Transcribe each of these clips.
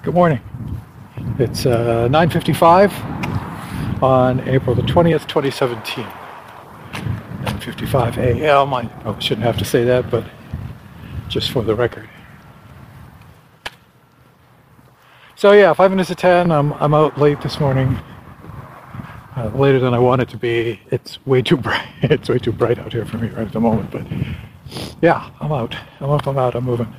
Good morning. It's 9:55 on April the 20th, 2017. 9:55 a.m. I probably shouldn't have to say that, but just for the record. So yeah, 5 minutes to 10. I'm out late this morning. Later than I want it to be. It's way too bright. It's way too bright out here for me right at the moment. But yeah, I'm out. I'm moving.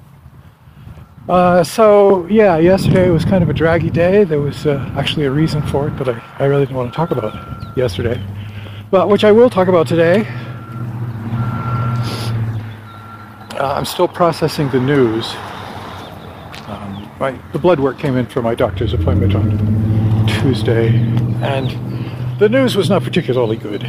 So yeah, yesterday was kind of a draggy day. There was actually a reason for it, but I really didn't want to talk about yesterday. But which I will talk about today. I'm still processing the news. The blood work came in for my doctor's appointment on Tuesday, and the news was not particularly good.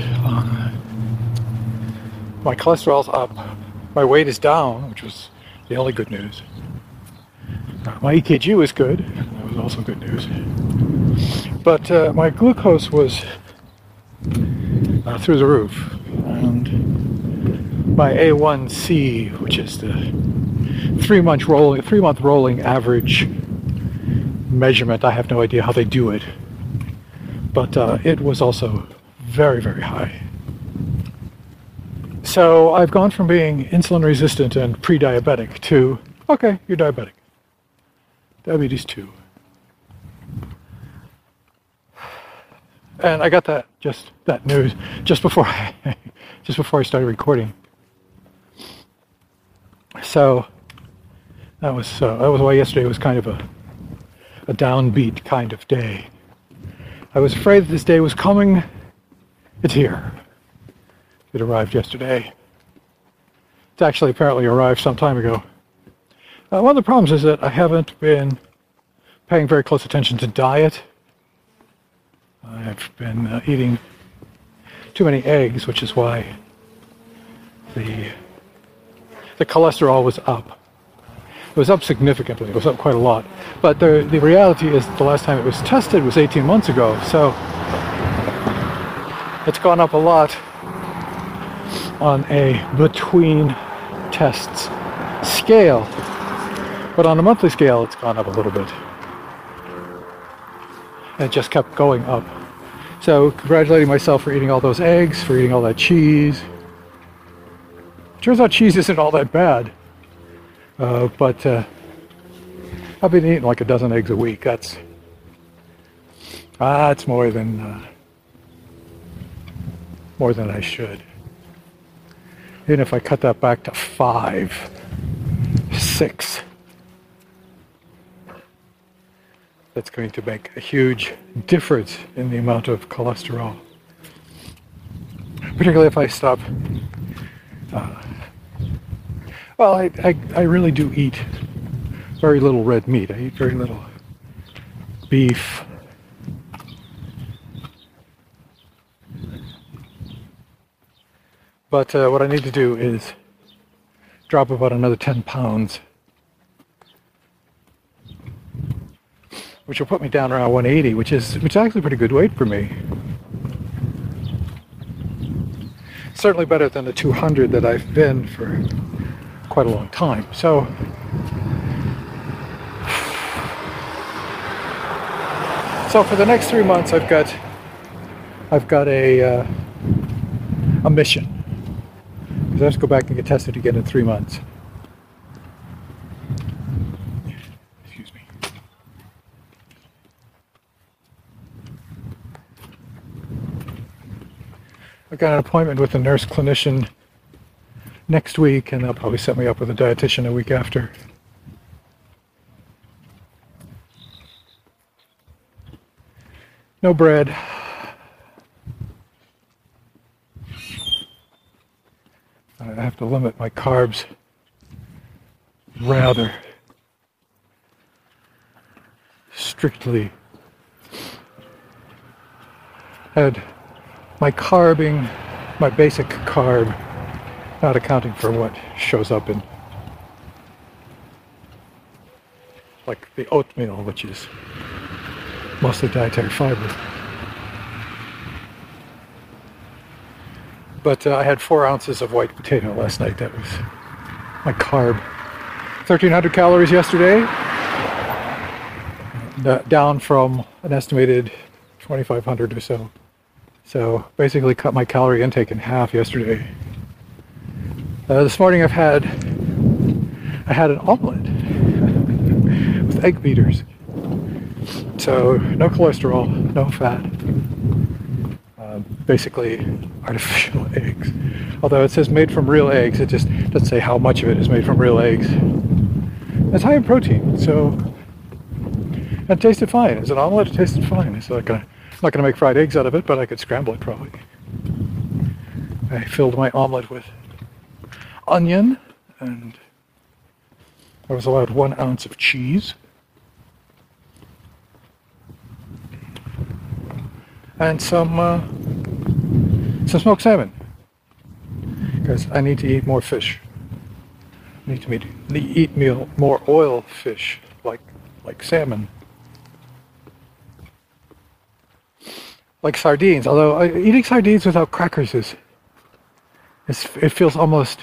My cholesterol's up, my weight is down, which was the only good news. My EKG was good, that was also good news. But my glucose was through the roof, and my A1C, which is the 3 month rolling average measurement, I have no idea how they do it, but it was also very, very high. So I've gone from being insulin resistant and pre-diabetic to, okay, you're diabetic. Diabetes 2. And I got that news just before I started recording. So that was why yesterday was kind of a downbeat kind of day. I was afraid that this day was coming. It's here. It arrived yesterday. It's actually apparently arrived some time ago. One of the problems is that I haven't been paying very close attention to diet. I've been eating too many eggs, which is why the cholesterol was up. It was up significantly. It was up quite a lot. But the reality is the last time it was tested was 18 months ago. So it's gone up a lot on a between tests scale. But on a monthly scale, it's gone up a little bit. And it just kept going up. So congratulating myself for eating all those eggs, for eating all that cheese. Turns out cheese isn't all that bad. But I've been eating like a dozen eggs a week. That's more than I should. Even if I cut that back to 5, 6, that's going to make a huge difference in the amount of cholesterol. Particularly if I stop. Well, I really do eat very little red meat. I eat very little beef. But what I need to do is drop about another 10 pounds, which will put me down around 180, which is actually pretty good weight for me. Certainly better than the 200 that I've been for quite a long time. So for the next 3 months, I've got a mission. Because I have to go back and get tested again in 3 months. Excuse me. I've got an appointment with a nurse clinician next week, and they'll probably set me up with a dietitian a week after. No bread. I have to limit my carbs rather strictly. And my carbing, my basic carb, not accounting for what shows up in like the oatmeal, which is mostly dietary fiber. But I had 4 ounces of white potato last night. That was my carb. 1,300 calories yesterday. down from an estimated 2,500 or so. So basically cut my calorie intake in half yesterday. This morning I had an omelet with egg beaters. So no cholesterol, no fat, basically artificial eggs. Although it says made from real eggs, it just doesn't say how much of it is made from real eggs. It's high in protein, so it tasted fine. As an omelet, it tasted fine. It's not gonna make fried eggs out of it, but I could scramble it probably. I filled my omelet with onion, and I was allowed 1 ounce of cheese. And some smoked salmon, because I need to eat more fish. I need to eat more oil fish, like salmon, like sardines. Although eating sardines without crackers it feels almost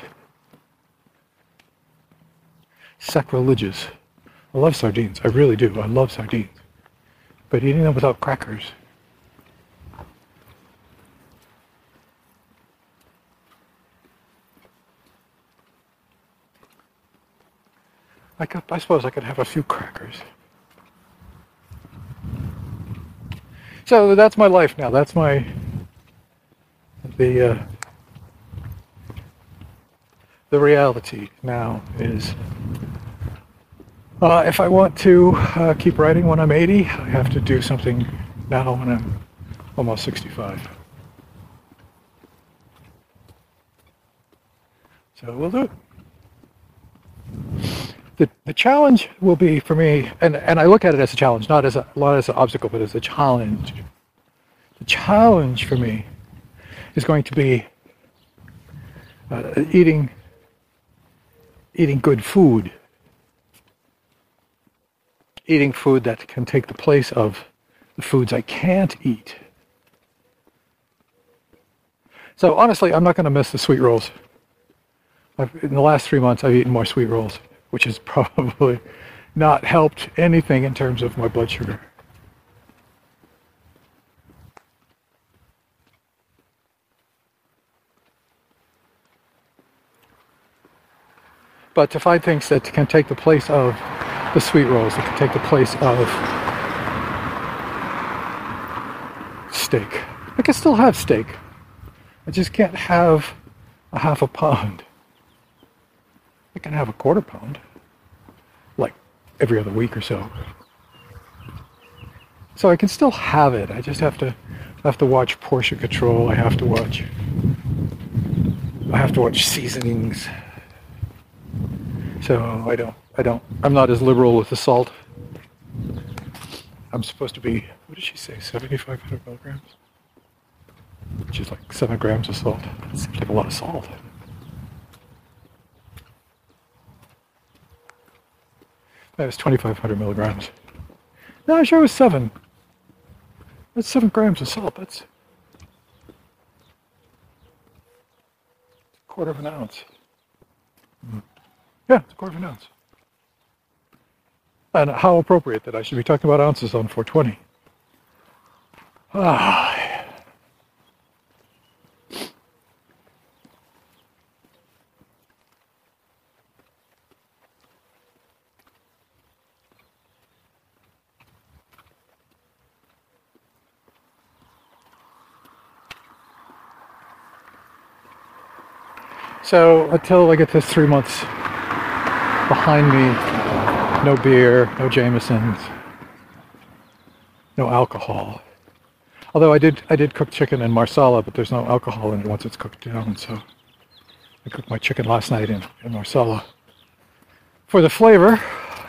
sacrilegious. I love sardines, I really do. I love sardines, but eating them without crackers. I suppose I could have a few crackers. So that's my life now. That's the reality now is, if I want to keep writing when I'm 80, I have to do something now when I'm almost 65. So we'll do it. The challenge will be for me, and I look at it as a challenge, not as an obstacle, but as a challenge. The challenge for me is going to be eating good food. Eating food that can take the place of the foods I can't eat. So honestly, I'm not going to miss the sweet rolls. In the last 3 months, I've eaten more sweet rolls, which has probably not helped anything in terms of my blood sugar. But to find things that can take the place of the sweet rolls, that can take the place of steak. I can still have steak. I just can't have a half a pound. I can have a quarter pound, like every other week or so. So I can still have it. I just have to watch portion control. I have to watch seasonings. So I'm not as liberal with the salt. I'm supposed to be, what did she say, 7,500 milligrams? Which is like 7 grams of salt. That seems like a lot of salt. That was 2,500 milligrams. No, I'm sure it was 7. That's 7 grams of salt. That's a quarter of an ounce. Yeah, it's a quarter of an ounce. And how appropriate that I should be talking about ounces on 420. So until I get this 3 months behind me, no beer, no Jamesons, no alcohol. Although I did cook chicken in Marsala, but there's no alcohol in it once it's cooked down. So I cooked my chicken last night in Marsala. For the flavor,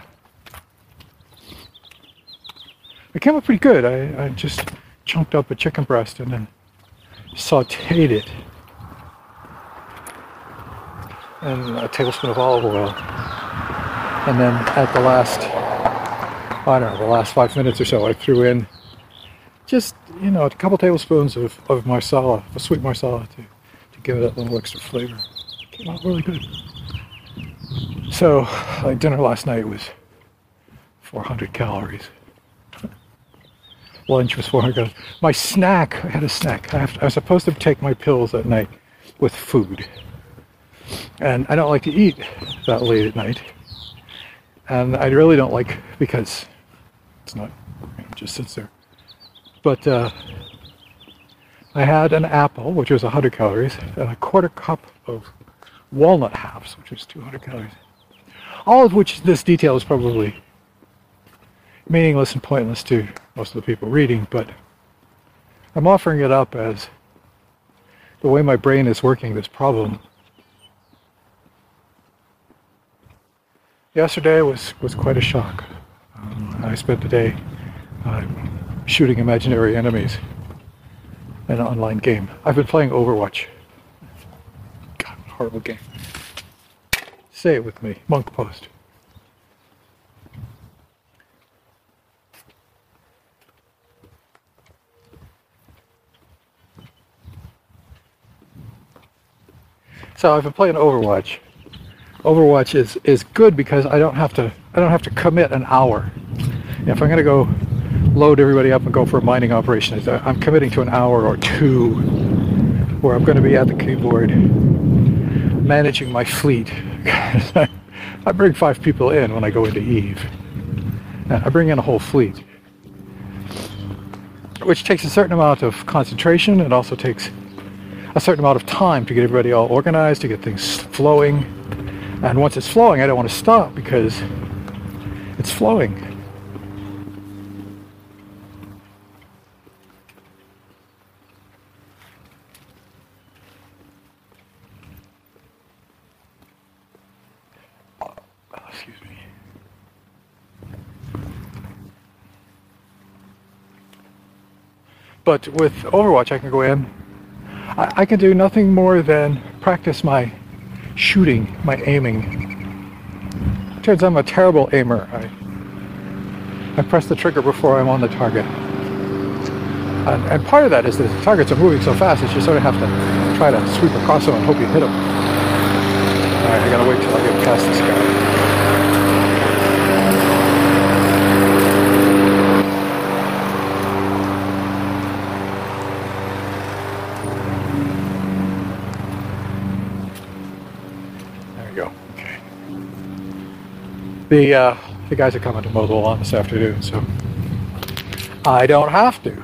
it came out pretty good. I just chunked up a chicken breast and then sauteed it. And a tablespoon of olive oil. And then at the last 5 minutes or so, I threw in just, a couple tablespoons of Marsala, a sweet Marsala to give it a little extra flavor. It came out really good. So, dinner last night was 400 calories. Lunch was 400 calories. My snack, I had a snack. I was supposed to take my pills at night with food. And I don't like to eat that late at night. And I really don't like, because it's not, it just sits there. But I had an apple, which was 100 calories, and a quarter cup of walnut halves, which was 200 calories. All of which, this detail is probably meaningless and pointless to most of the people reading, but I'm offering it up as the way my brain is working this problem. Yesterday was quite a shock. I spent the day shooting imaginary enemies in an online game. I've been playing Overwatch. God, horrible game. Say it with me, Monk Post. So I've been playing Overwatch. Overwatch is good because I don't have to commit an hour. If I'm going to go load everybody up and go for a mining operation, I'm committing to an hour or two where I'm going to be at the keyboard managing my fleet. I bring 5 people in when I go into Eve. I bring in a whole fleet, which takes a certain amount of concentration. It also takes a certain amount of time to get everybody all organized, to get things flowing. And once it's flowing, I don't want to stop because it's flowing. Excuse me. But with Overwatch, I can go in. I can do nothing more than practice my shooting, my aiming. Turns out I'm a terrible aimer. I press the trigger before I'm on the target. And part of that is that the targets are moving so fast that you sort of have to try to sweep across them and hope you hit them. Alright, I gotta wait till I get past this guy. The guys are coming to mow the lawn this afternoon, so I don't have to.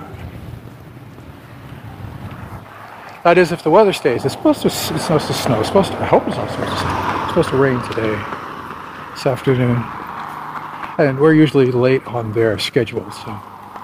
That is, if the weather stays. It's supposed to snow. I hope it's not supposed to snow. It's supposed to rain today, this afternoon, and we're usually late on their schedule, so.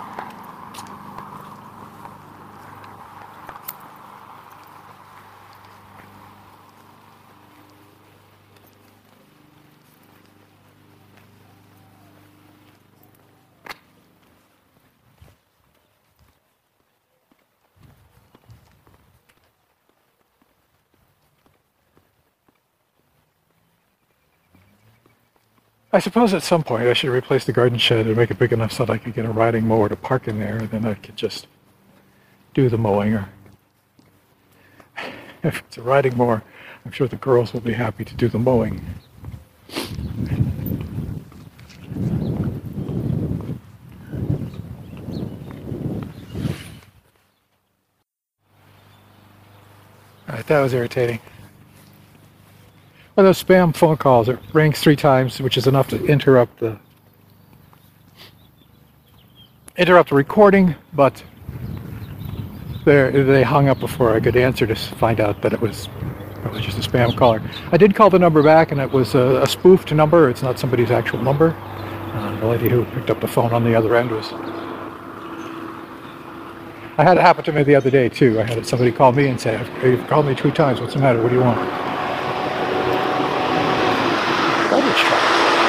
I suppose at some point I should replace the garden shed and make it big enough so that I could get a riding mower to park in there, and then I could just do the mowing. Or if it's a riding mower, I'm sure the girls will be happy to do the mowing. Alright, that was irritating. One of those spam phone calls, it rings 3 times, which is enough to interrupt the recording, but they hung up before I could answer to find out that it was probably just a spam caller. I did call the number back, and it was a spoofed number. It's not somebody's actual number. The lady who picked up the phone on the other end was... I had it happen to me the other day, too. I had somebody call me and say, "You've called me 2 times. What's the matter? What do you want?" Garbage truck.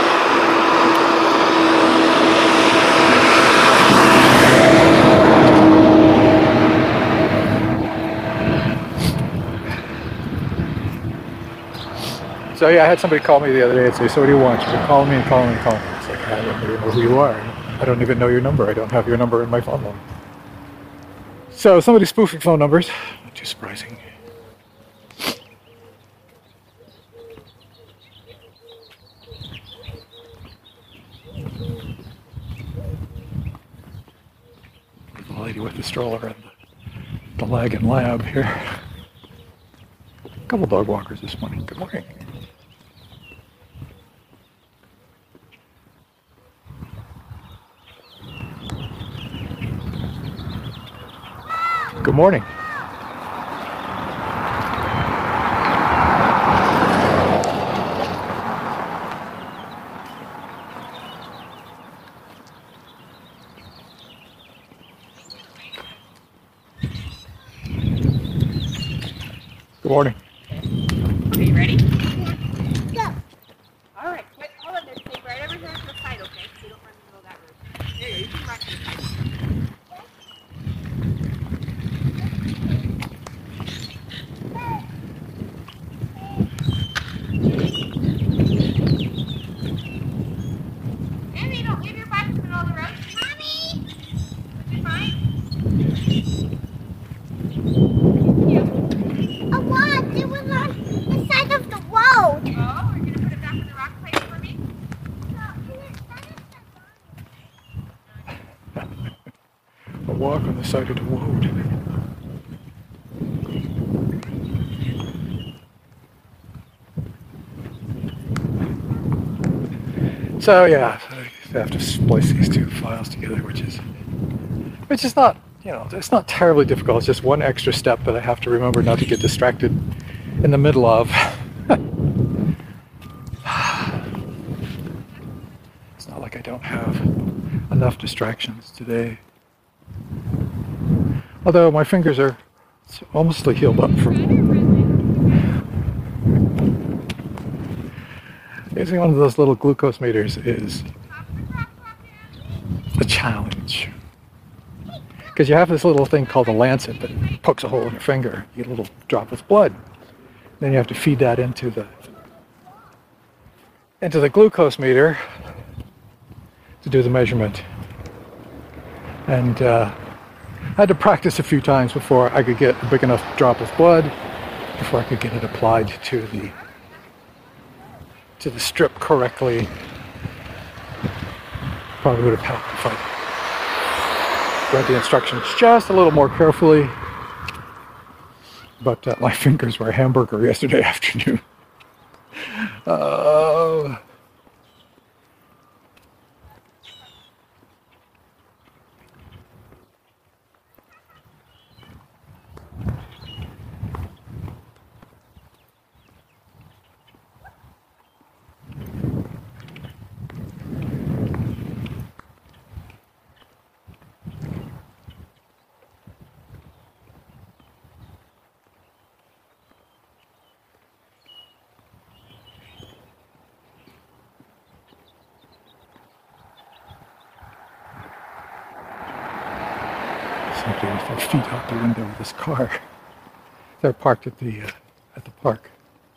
So yeah, I had somebody call me the other day and say, "So what do you want?" She's been calling me and calling me and calling me. It's like, I don't even know who you are. I don't even know your number. I don't have your number in my phone book. So somebody's spoofing phone numbers. Not too surprising. lady with the stroller and the leg and lab here. A couple dog walkers this morning. Good morning. Good morning. Good morning. Are you ready? Go. All right. Wait, hold on. There's tape right over here to the side, okay? So you don't run into that room. There you go. You can run to the side. Andy, don't leave your bike in the middle of the road. Mommy! Would you mind? A what? It was on the side of the road. Oh, you're going to put it back in the rock place for me? A walk on the side of the road. So yeah, I have to splice these two files together, which is not, it's not terribly difficult. It's just one extra step that I have to remember not to get distracted in the middle of. It's not like I don't have enough distractions today. Although my fingers are almost healed up from using one of those little glucose meters is a challenge. Because you have this little thing called a lancet that pokes a hole in your finger. You get a little drop of blood. Then you have to feed that into the glucose meter to do the measurement. And I had to practice a few times before I could get a big enough drop of blood, before I could get it applied to the strip correctly. Probably would have helped if I read the instructions just a little more carefully. But my fingers were a hamburger yesterday afternoon. Somebody with their feet out the window of this car. They're parked at the park.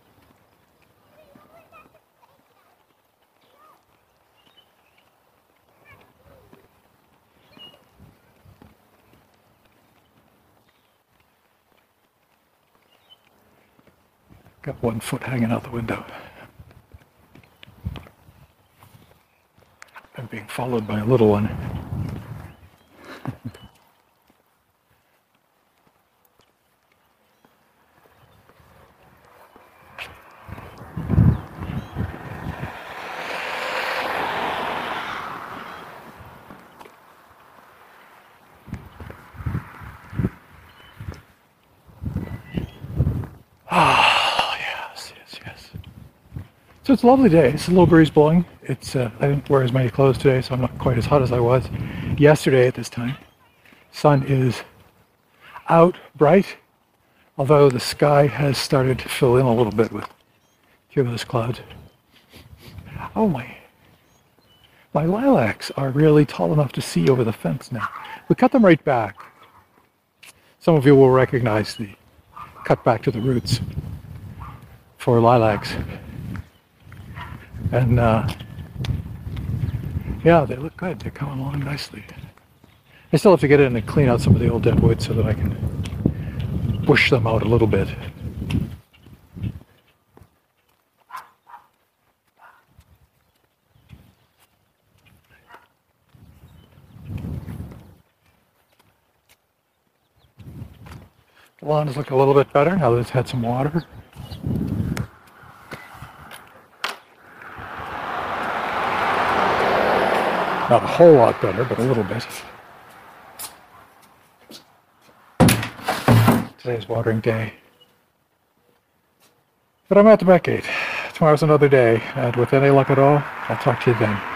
Got one foot hanging out the window. I'm being followed by a little one. So it's a lovely day. It's a little breeze blowing. I didn't wear as many clothes today, so I'm not quite as hot as I was yesterday at this time. Sun is out bright, although the sky has started to fill in a little bit with cumulus clouds. Oh, my lilacs are really tall enough to see over the fence now. We cut them right back. Some of you will recognize the cut back to the roots for lilacs. And yeah, they look good. They're coming along nicely. I still have to get in and clean out some of the old dead wood so that I can bush them out a little bit. The lawn is looking a little bit better now that it's had some water. Not a whole lot better, but a little bit. Today's watering day. But I'm at the back gate. Tomorrow's another day, and with any luck at all, I'll talk to you then.